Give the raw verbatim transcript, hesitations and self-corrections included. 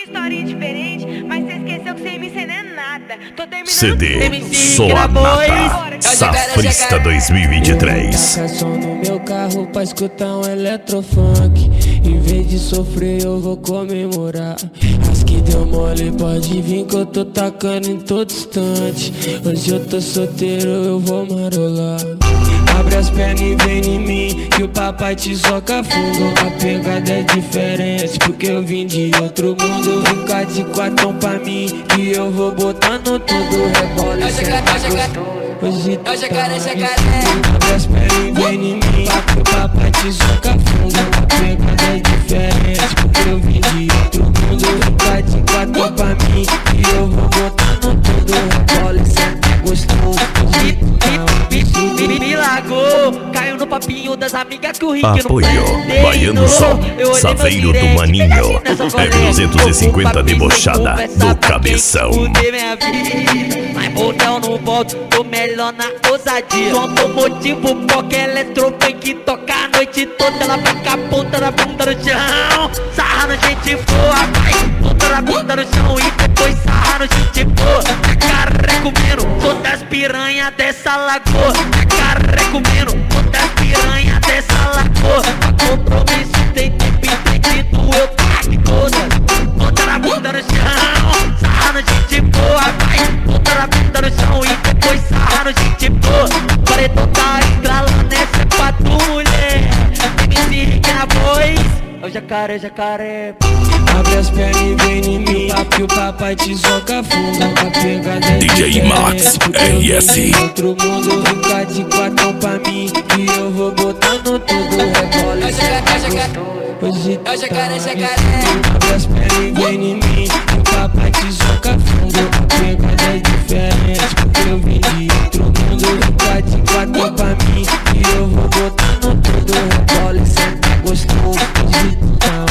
historinha diferente, mas cê esqueceu que C M C não é nada. Tô terminando C D M C Sou a Nata Safrista dois mil e vinte e três. Taca som no meu carro pra escutar um eletrofunk. Em vez de sofrer eu vou comemorar. As que deu mole pode vir que eu tô tacando em todo instante. Hoje eu tô solteiro, eu vou marolar. Abre as pernas e vem em mim, que o papai te soca fundo. A pegada é diferente, porque eu vim de outro mundo. Fica de quatro pra mim, que eu vou botando tudo. Rebola e senta gostoso. Hoje tá abre as pernas e vem em mim, que o papai te soca fundo. A pegada é diferente, porque eu vim de outro mundo. Fica de quatro pra mim, que eu vou botando tudo. Rebola e senta gostoso. Hoje tá me largou, caiu no papinho das amigas que o Rick Apoio não Baiano Sol, Saveiro do Maninho, R duzentos e cinquenta debochada do Cabeção. Mas motel não volto, tô melhor na ousadia. Som automotivo, porque eletrofunk toca a noite toda. Ela vai com a ponta da bunda no chão, sarra no gente boa, vai, ponta da bunda no chão e depois sarra no gente boa. Carrego menos, todas as piranhas dessa lagoa. Carrego menos, todas as piranhas dessa lagoa. Pra compromisso tem tempo entendido, eu pago todas. Ponta da bunda no chão, sarra no gente boa, vai, ponta da bunda no chão e depois sarra no gente boa. Paredão tá estralando, essa é pra tu, mulher. M C Rick na voz. É o jacaré, jacaré. Abre as pernas e vem em mim, que o papai te soca fundo. A pegada é D J Max R S. outro mundo, fica de quatro pra mim, que eu vou botando tudo. Rebola e senta gostoso. Hoje tá abre as pernas e vem em mim, que o papai te soca fundo. A pegada é diferente, porque eu vim de outro mundo. Fica de quatro pra mim, que eu vou botando tudo. Rebola e senta gostoso. Hoje tá